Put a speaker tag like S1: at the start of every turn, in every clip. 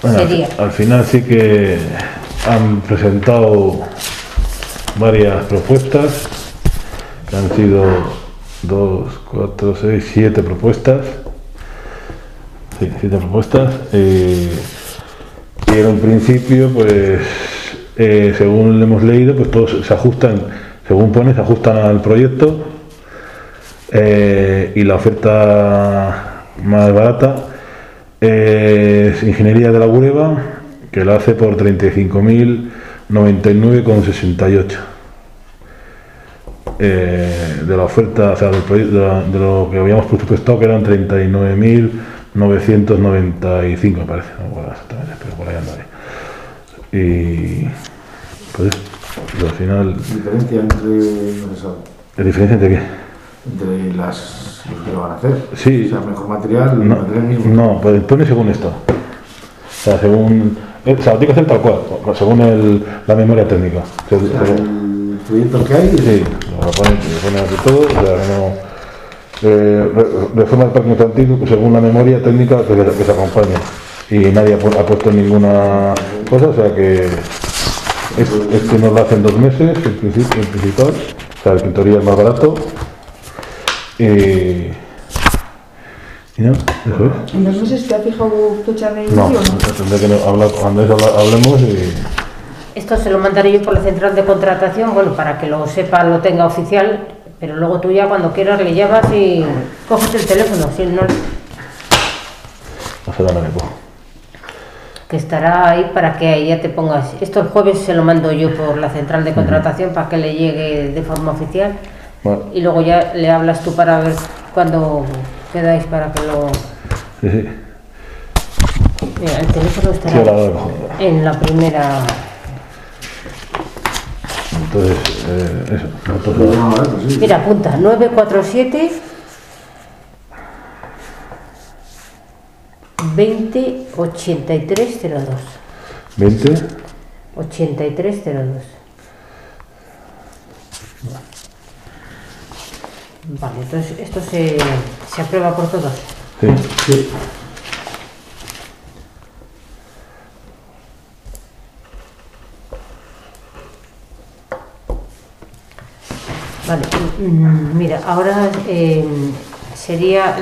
S1: Bueno,
S2: sería.
S1: al final sí que han presentado varias propuestas, que han sido 2, 4, 6, 7 propuestas. Sí, 7 propuestas. Y en un principio, pues, según hemos leído, pues todos se ajustan, según pone, se ajustan al proyecto. Y la oferta más barata es Ingeniería de la Bureba, que la hace por 35.099,68. De la oferta, o sea, del proyecto, de lo que habíamos presupuestado, que eran 39.995, me parece, no me acuerdo exactamente, pero por ahí andaré. Y pues al final.
S3: ¿Diferencia entre eso?
S1: ¿La diferencia entre qué?
S3: Entre los que lo van a hacer.
S1: Sí.
S3: O sea, mejor material,
S1: No,
S3: material mismo.
S1: no, pues pone según esto. O sea, según. O sea, lo tiene que hacer tal cual, según la memoria técnica.
S3: O sea, el proyecto que hay.
S1: Sí, lo pone aquí todo, o sea, no. Reforma del parque infantil según la memoria técnica que se acompaña. Y nadie ha puesto ninguna cosa, o sea que. Este nos lo hace en 2 meses, el principal. O sea, el pintoría es más barato. Y no, eso es.
S4: ¿En 2 meses te ha fijado fecha de inicio
S1: No,
S4: o no?
S1: tendré que hablemos y.
S2: Esto se lo mandaré yo por la central de contratación, bueno, para que lo sepa, lo tenga oficial, pero luego tú ya cuando quieras le llamas y coges el teléfono, si no,
S1: No se da nada, cojo.
S2: que estará ahí para que ahí ya te pongas. Esto el jueves se lo mando yo por la central de contratación para que le llegue de forma oficial.
S1: Vale.
S2: Y luego ya le hablas tú para ver cuándo quedáis para que lo...
S1: Sí, sí.
S2: Mira, el teléfono
S1: Sí,
S2: estará
S1: ahora cojo.
S2: en la primera...
S1: Entonces, eso.
S3: Pues
S1: Nosotros,
S3: no, pues sí.
S2: Mira, apunta, 947 20 8302.
S1: 20.
S2: 8302. Vale, entonces esto se aprueba por todos.
S1: Sí.
S3: Sí.
S2: Vale, mira, ahora sería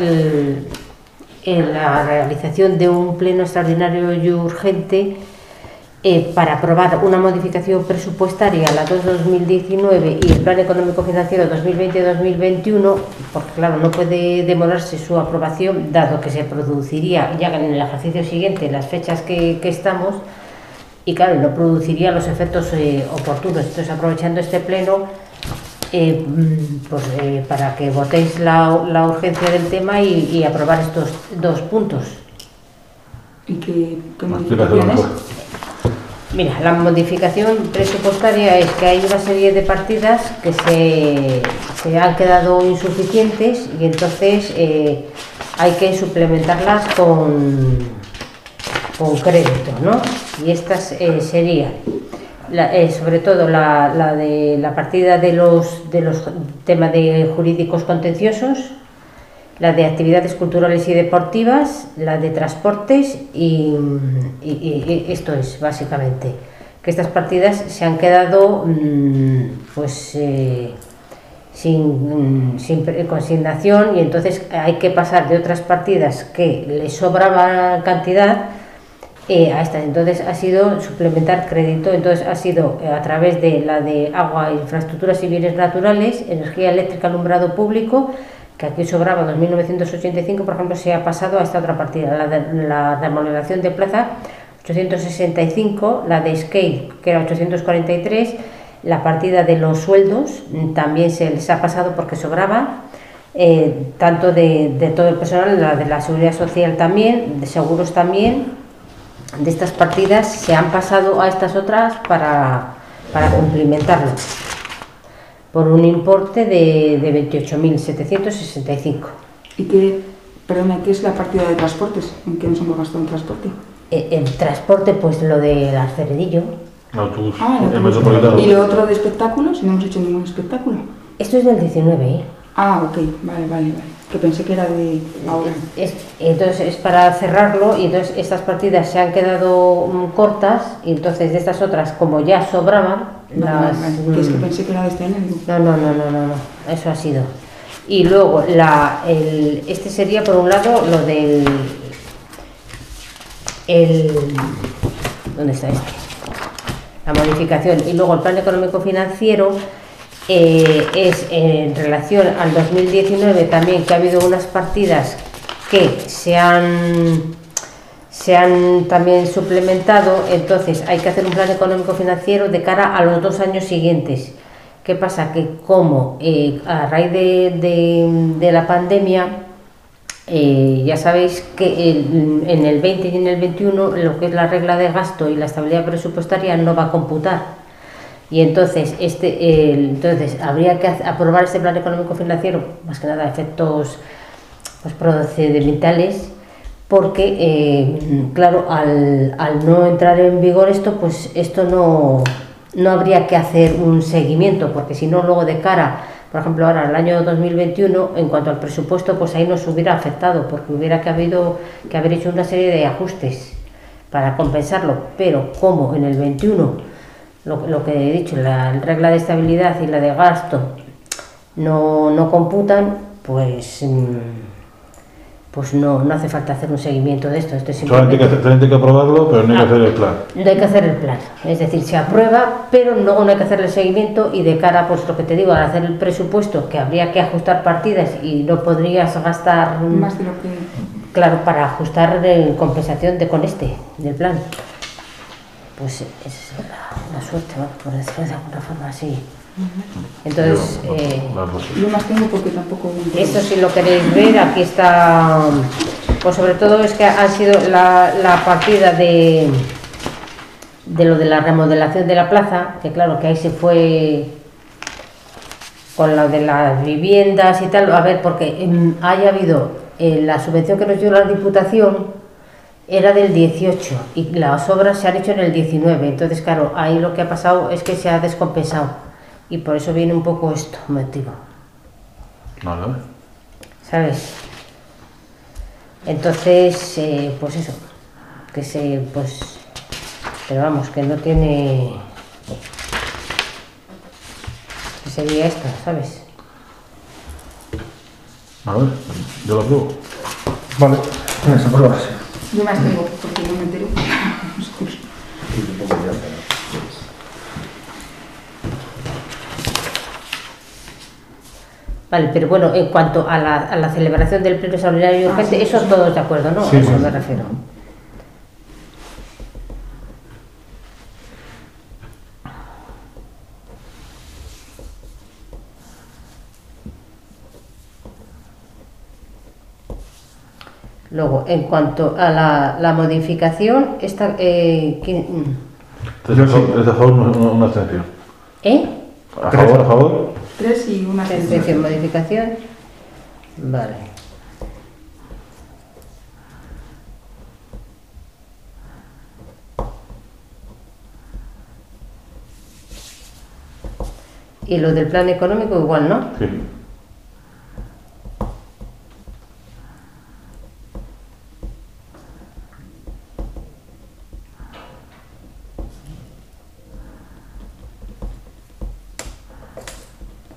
S2: la realización de un pleno extraordinario y urgente para aprobar una modificación presupuestaria a la 2-2019 y el Plan Económico Financiero 2020-2021, porque claro, no puede demorarse su aprobación, dado que se produciría ya en el ejercicio siguiente, las fechas que estamos, y claro, no produciría los efectos oportunos. Entonces, aprovechando este pleno, para que votéis la urgencia del tema y aprobar estos 2 puntos.
S4: ¿Y qué
S1: Explícaselo
S4: modificaciones?
S1: mejor.
S2: Mira, la modificación presupuestaria es que hay una serie de partidas que se han quedado insuficientes y entonces hay que suplementarlas con crédito, ¿no? Y estas serían sobre todo la de la partida de los temas de jurídicos contenciosos, la de actividades culturales y deportivas, la de transportes y esto es básicamente que estas partidas se han quedado sin consignación y entonces hay que pasar de otras partidas que le sobraba cantidad a esta. Entonces ha sido suplementar crédito, entonces ha sido a través de la de agua, infraestructuras y bienes naturales, energía eléctrica, alumbrado público, que aquí sobraba 2.985, por ejemplo, se ha pasado a esta otra partida, la remodelación de plaza 865, la de skate, que era 843, la partida de los sueldos también se les ha pasado porque sobraba, tanto de todo el personal, la de la seguridad social también, de seguros también. De estas partidas se han pasado a estas otras para cumplimentarlo por un importe de 28.765.
S4: ¿Y qué es la partida de transportes? ¿En qué nos hemos gastado en transporte?
S2: El transporte, pues lo del Arceredillo.
S1: Autobús.
S4: Ah, el
S1: El
S4: autobús.
S1: metropolitano.
S4: ¿Y lo otro de espectáculos? No hemos hecho ningún espectáculo.
S2: Esto es del 19, ¿eh?
S4: Ah, ok, vale. que pensé que era de ahora.
S2: Entonces es para cerrarlo y entonces estas partidas se han quedado cortas y entonces de estas otras como ya sobraban las...
S4: Que es que pensé que era de este año. Digo.
S2: No, eso ha sido. Y luego este sería por un lado lo del... ¿Dónde está este? La modificación. Y luego el plan económico financiero es en relación al 2019 también, que ha habido unas partidas que se han también suplementado. Entonces hay que hacer un plan económico financiero de cara a los 2 años siguientes. ¿Qué pasa? Que como a raíz de la pandemia, ya sabéis que en el 20 y en el 21 lo que es la regla de gasto y la estabilidad presupuestaria no va a computar. Y entonces, entonces habría que aprobar este plan económico financiero, más que nada a efectos pues, procedimentales, porque, claro, al no entrar en vigor esto, pues esto no habría que hacer un seguimiento, porque si no, luego de cara, por ejemplo, ahora el año 2021, en cuanto al presupuesto, pues ahí nos hubiera afectado, porque hubiera que haber hecho una serie de ajustes para compensarlo, pero como en el 21... Lo que he dicho, la regla de estabilidad y la de gasto no computan, pues no hace falta hacer un seguimiento de esto.
S1: Solamente hay que aprobarlo, pero no hay que hacer el plan.
S2: No hay que hacer el plan, es decir, se aprueba, pero luego no hay que hacer el seguimiento y de cara, pues lo que te digo, al hacer el presupuesto, que habría que ajustar partidas y no podrías gastar
S4: más de lo que...
S2: Claro, para ajustar en compensación del plan. Pues es la suerte, ¿no? Por decirlo de alguna forma así. Entonces,
S4: yo más tengo porque tampoco...
S2: Esto si lo queréis ver, aquí está, pues sobre todo es que ha sido la partida de lo de la remodelación de la plaza, que claro, que ahí se fue con lo de las viviendas y tal, a ver, porque haya habido la subvención que nos dio la Diputación, era del 18 y las obras se han hecho en el 19, entonces claro, ahí lo que ha pasado es que se ha descompensado y por eso viene un poco esto motivo.
S1: Vale.
S2: ¿Sabes? Entonces, pues eso, pero vamos, que no tiene, que sería esto, ¿sabes?
S1: A ver, yo lo apruebo.
S3: Vale, se aprueba así.
S4: Yo más tengo porque no me entero.
S2: Vale, pero bueno, en cuanto a la celebración del pleno extraordinario y urgente,
S4: sí,
S2: eso
S4: sí.
S2: todos de acuerdo, ¿no?
S3: Sí,
S2: A eso
S3: sí,
S2: me
S3: sí.
S2: refiero. Luego, en cuanto a la modificación, esta,
S1: Entonces, es a favor una abstención. A favor.
S4: 3 y una abstención.
S2: Modificación. Vale. Y lo del plan económico igual, ¿no?
S1: Sí.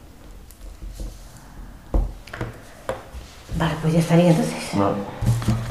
S2: Vale, pues ya estaría entonces.
S1: No.